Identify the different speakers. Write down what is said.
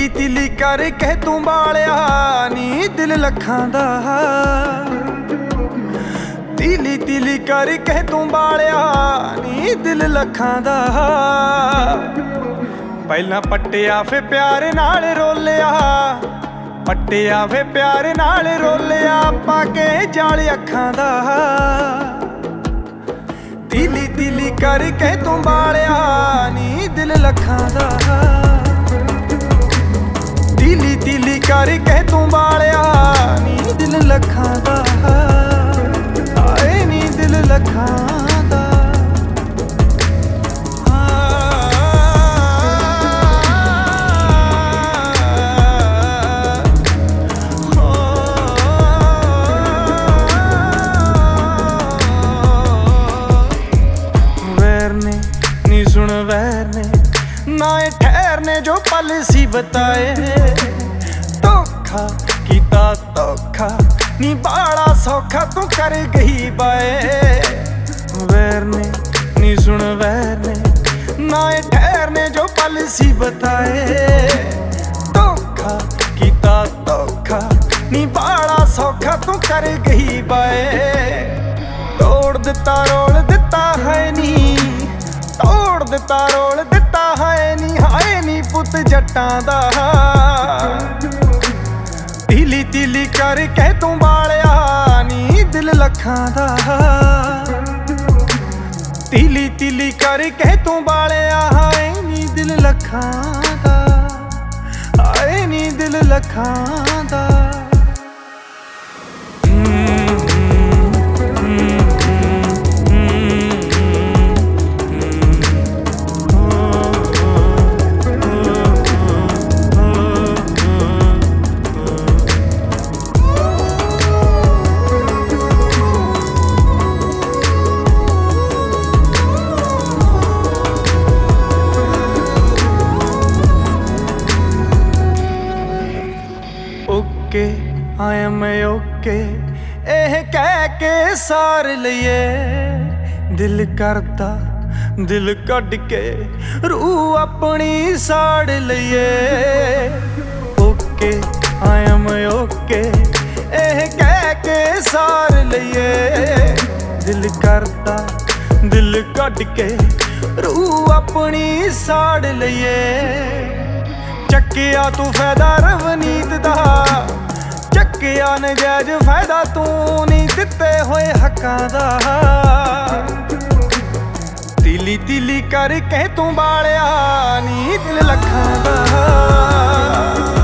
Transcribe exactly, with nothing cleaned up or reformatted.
Speaker 1: तिली करके तू बालिया नी दिल लखां दा। तिली तिली करके तू बालिया नी दिल लखां दा। पहला पट्टिया फिर प्यार नाल रोलिया, पट्टिया फिर प्यार नाल रोलिया पाके जाल अखां दा। तिली तिली करके तू बालिया नी दिल लखां दा। तिली तिली करके तू बालिया नी दिल लखां दा। आए नी दिल लखां दा। वैर ने नी सुन वैर ने ना ठहरने जो पल सी बताए। धोखा कीता धोखा नी बाड़ा सौखा तू कर गई बाए। वैर ने नी सुन वैर ने ना ठहरने जो पल सी बताए। धोखा कीता धोखा नी बाड़ा सौखा तू कर गई बाए। तोड़ दिता रोल दिता है नी, तोड़ दिता रोल दिता है नी, हाय नी पुत जट्टां दा। तिली तिली करके तू बालिया नी दिल लखां दा। तिली तिली करके तू बालिया हाय नी दिल लखां दा। हाय नी दिल लखां दा। ओके आई एम ओके एह कह के सार लईए। दिल करदा दिल कढ़ के रूह अपनी साड़ लईए। ओके आई एम ओके एह कह के सार लईए। दिल करदा दिल कढ़ के रूह अपनी साड़ लईए। चक्किया तू फायदा रवनीत दा, चक्किया नजायज फायदा तू नहीं दिते होए हक्कां दा। तिली तिली करके तू बालिया नी दिल लखां दा।